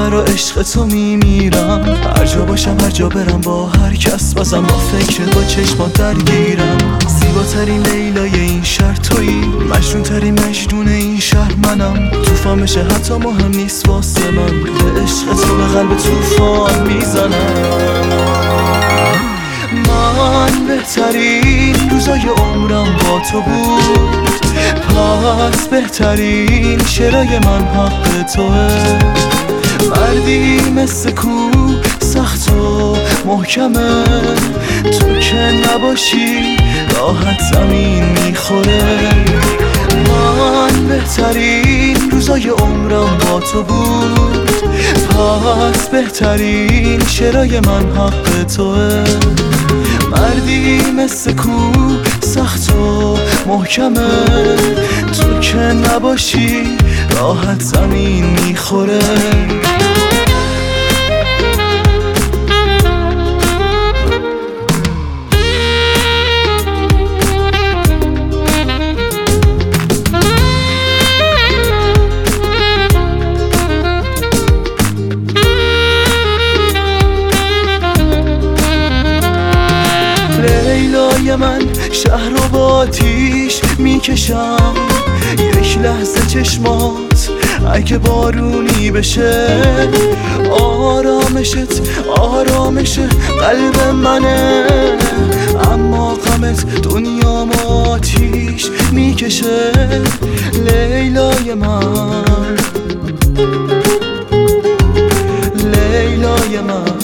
برا عشق تو میمیرم. هر جا باشم هر جا برم با هر کس بازم با فکر با چشمات درگیرم. زیباترین لیلای این شهر تویی، مجنون ترین مجنون این شهر منم. توفان بشه حتی مهم نیست واسه من، به عشق تو به قلب توفان میزنم. من بهترین روزای عمرم با تو بود، پس بهترین شعرای من حق توه. مردی مثل کو سخت و محکمه، تو که نباشی راحت زمین میخوره. من بهترین روزای عمرم با تو بود، پس بهترین شعرای من حق توه. مردی مثل کو سخت و محکمه، تو که نباشی راحت زمین میخوره. لیلای من شهر رو با آتیش میکشم، یک لحظه چشمات اگه بارونی بشه. آرامشت آرامش قلب منه، اما غمت دنیام آتیش میکشه. لیلای من، لیلای من،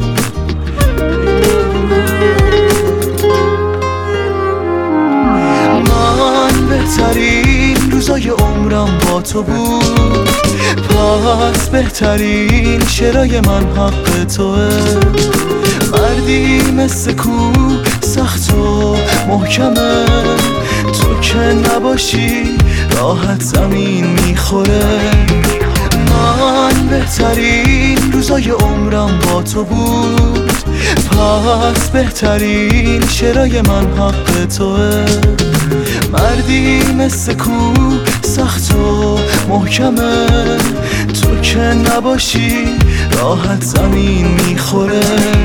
بهترین روزای عمرم با تو بود، پس بهترین شعرای من حق توه. مردی مثل کو سخت و محکمه، تو که نباشی راحت زمین میخوره. من بهترین روزای عمرم با تو بود، پس بهترین شعرای من حق توه. مردی مثل کو سخت و محکمه، تو که نباشی راحت زمین میخوره.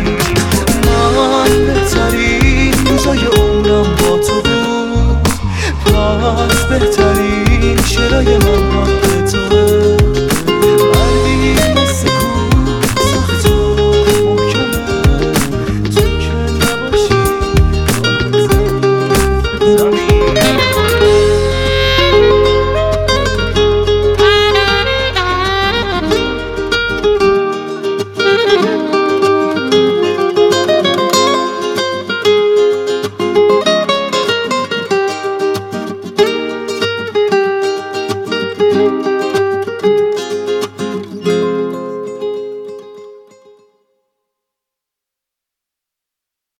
من بهترین روزای عمرم با تو بود، پس بهترین شعرای من حق توه. مردی مثل کو سخت و محکمه، تو که نباشی راحت زمین